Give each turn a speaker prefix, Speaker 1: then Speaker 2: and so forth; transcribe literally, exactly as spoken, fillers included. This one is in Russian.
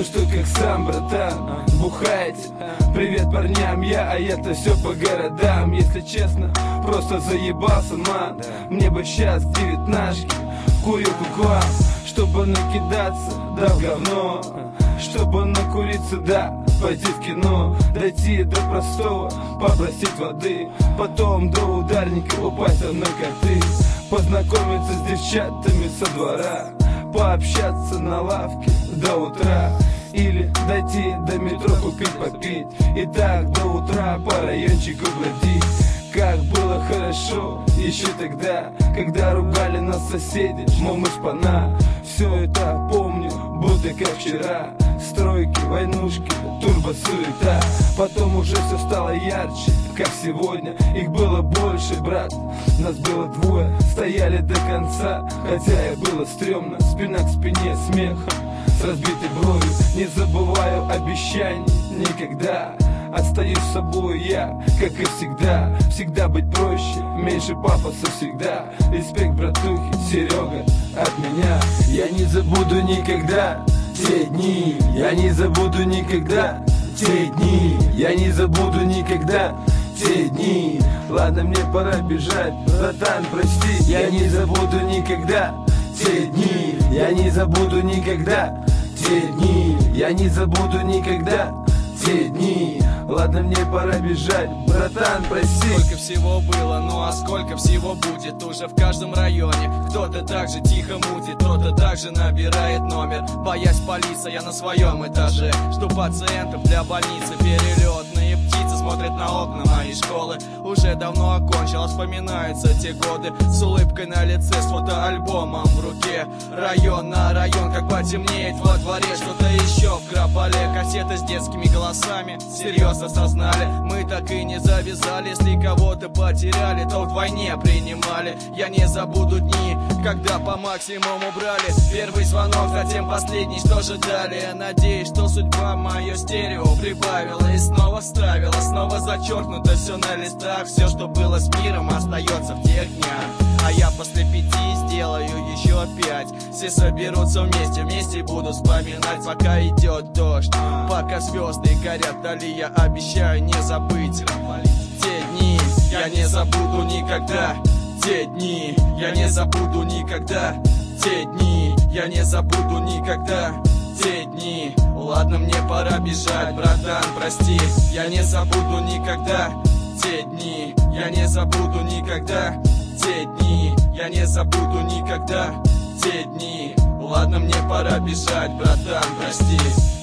Speaker 1: Ну что, как сам, братан, бухаете? Привет парням, я, а это все по городам. Если честно, просто заебался, ман. Мне бы сейчас девятнашки, курилку к вам, чтобы накидаться, да в говно. Чтобы накуриться, да, пойти в кино, дойти до простого, попросить воды, потом до ударника упасть со мной как ты, познакомиться с девчатами со двора, пообщаться на лавке до утра, или дойти до метро купить попить, и так до утра по райончику бродить. Как было хорошо еще тогда, когда ругали нас соседи, мол, мы шпана. Все это помню, будто как вчера. Стройки, войнушки, турбо-суета. Потом уже все стало ярче, как сегодня. Их было больше, брат, нас было двое. Стояли до конца, хотя и было стрёмно. Спина к спине, смехом, с разбитой бровью. Не забываю обещаний никогда. Остаюсь с собой я, как и всегда. Всегда быть проще, меньше пафоса всегда. Респект, братухи, Серега, от меня. Я не забуду никогда те дни. Я не забуду никогда те дни. Я не забуду никогда те дни. Ладно, мне пора бежать, братан, прости. Я не забуду никогда те дни. Я не забуду никогда те дни. Я не забуду никогда те дни. Ладно, мне пора бежать, братан, прости.
Speaker 2: Сколько всего было, ну а сколько всего будет уже в каждом районе. Кто-то так же тихо мутит, кто-то так же набирает номер, боясь палиться, я на своем этаже. Жду пациентов для больницы, перелетные птицы смотрят на окна моей школы. Уже давно окончила, вспоминаются те годы с улыбкой на лице, с фотоальбомом в руке. Район на район, как потемнеет во дворе. Что-то еще в Граполе, кассеты с детскими голосами. Серьезно осознали, мы так и не завязали. Если кого-то потеряли, то вдвойне принимали. Я не забуду дни, когда по максимуму брали первый звонок, затем последний, что же далее. Надеюсь, что судьба мое стерео прибавила и снова вставила. Снова зачеркнуто все на листах. Все, что было с миром, остается в тех днях. А я после пяти сделаю еще пять. Все соберутся вместе, вместе буду вспоминать, пока идет дождь, пока звезды горят вдали. Я обещаю не забыть те дни. Я не забуду никогда те дни. Я не забуду никогда те дни. Я не забуду никогда те дни. Ладно, мне пора бежать, братан, прости. Я не забуду никогда те дни. Я не забуду никогда те дни. Я не забуду никогда те дни. Ладно, мне пора бежать, братан, прости.